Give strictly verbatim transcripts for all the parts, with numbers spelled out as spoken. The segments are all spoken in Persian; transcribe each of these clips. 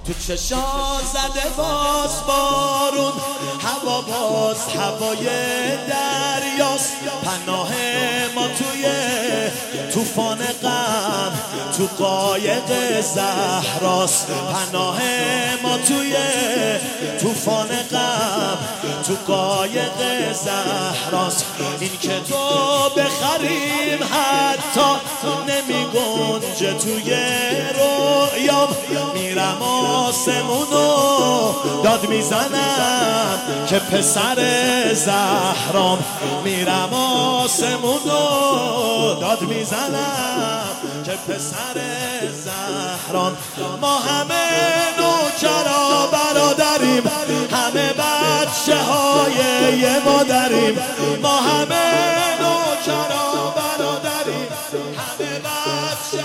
تو چشا زده باز بارون، هوا باز هوای دریاست. پناه ما توی طوفان غم، تو قایق زهراست. پناه ما توی طوفان غم، تو قایق زهراست. این که تو بخریم حتی نمی گنجه توی رویام. میرم آسمونو داد میزنم که پسر زهرام. میرم آسمونو داد میزنم که پسر زهرام. ما همه نوکرا برادریم، همه بچه های یه مادریم. ما همه نوکرا برادریم، همه بچه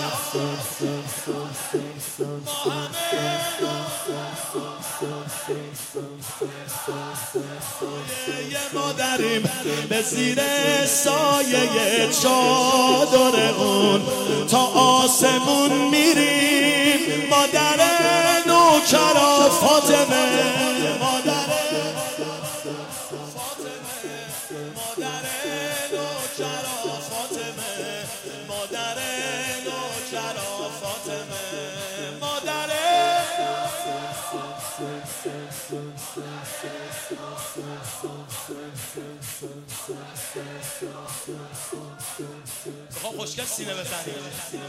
ما همه یه مادریم. به زیر سایه چادر اون تا آسمون میریم. مادر نوکرا فاطمه، مادر فاطمه، مادر نوکرا فاطمه، مادر نوکرا فاطمه، مادر خوشگل سینه بزنیم.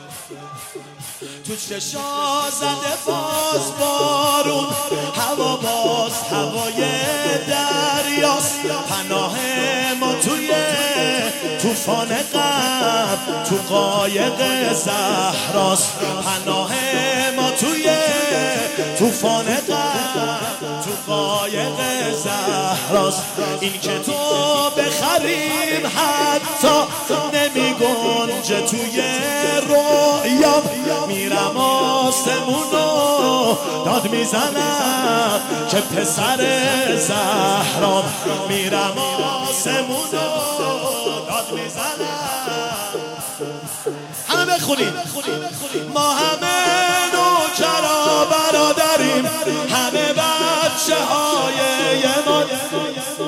تو چشا زده باز بارون، هوا باز هوای دریاست. پناه ما توی طوفان غم، تو قایق زهراست. پناه ما توی طوفان غم، تو قایق زهراست. این که تو بخریم حتی نمی گنجه توی رویام. میرم آسمونو داد میزنم که پسر زهرام. میرم آسمونو داد میزنم. همه بخونیم. ما همه نوکرا برادریم، همه بچه های یه مادر.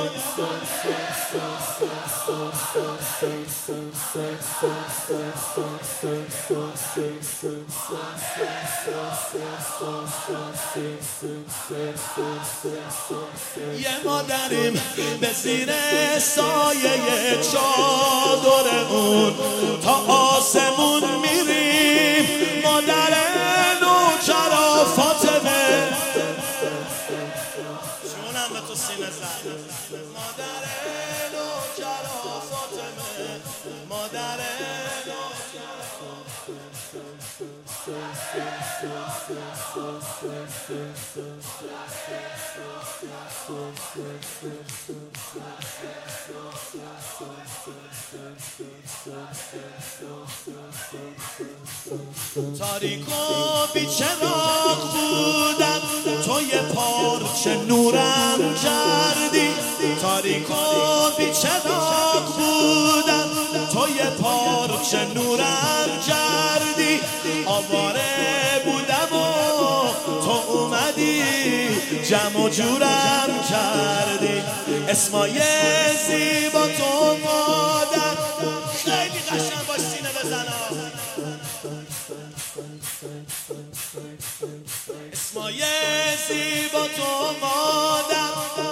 یه مادریم به زیر سایه چادر اون تا آسمون میریم. مادر نوکرا فاطمه، جونم به تو سینه زد. مادر نوکرا فاطمه، مادر تاریک و بیچراغ بودم، تو یه پارچه نورم کردی. تاریک و بیچراغ بودم، تو یه پارچه نورم کردی. آواره بودم و تو اومدی جمع و جورم کردی. اسمای زیبا تو مادر، خیلی قشنگ باش سینه بزنم. اسمای زیبا تو مادر،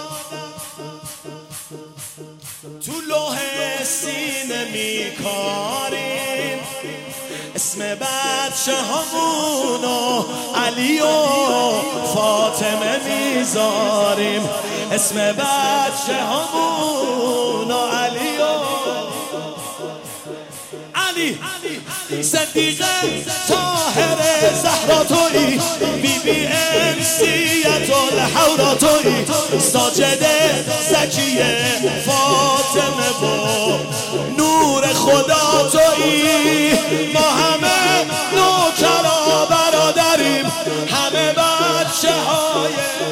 تو لوح سینه میکاریم. اسم بچه همونو علی و فاطمه میذاریم. اسم بچه همونو علی و علی، صدیقه، طاهر، زهرا تویی. بی بی انسیت الحورا تویی. ساجد زکیه فاطمه و نور خدا تویی. ما همه نوکرا برادریم، همه بچه های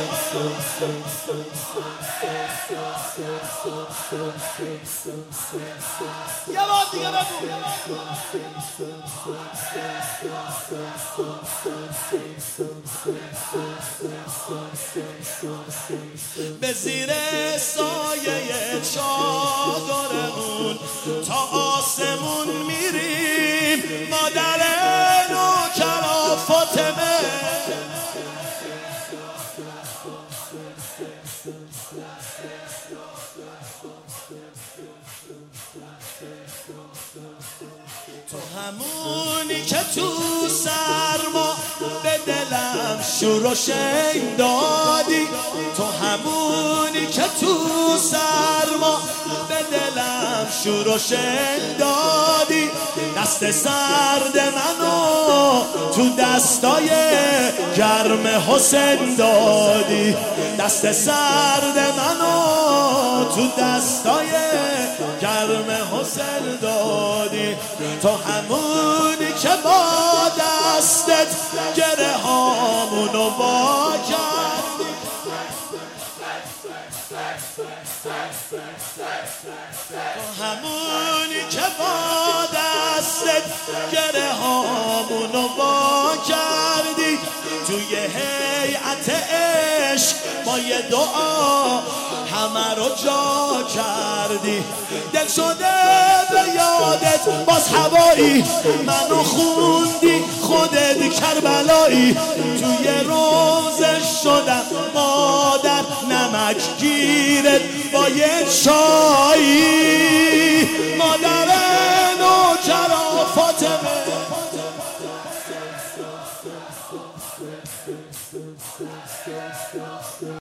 یه بار دیگه بگو. به زیر سایه چادرمون تا آسمون میریم مادر نوکرا فاطمه. تو همونی که تو سرما به دلم شور و شین دادی، تو همونی که تو سرما به دلم شور و شین دادی، دست سرد منو تو دستای گرم حسین دادی، دست سرد منو تو دستای گرم حسین دادی. تو همونی که با دستت گره هامونو وا کردی، تو همونی که با دستت گره هامونو وا کردی. توی هیئت عشق با یه دعا همه رو جا کردی. دل شده به یادت باز هوایی، منو خوندی خودت کربلایی. توی روزه شدم مادر نمک گیرت با یه چای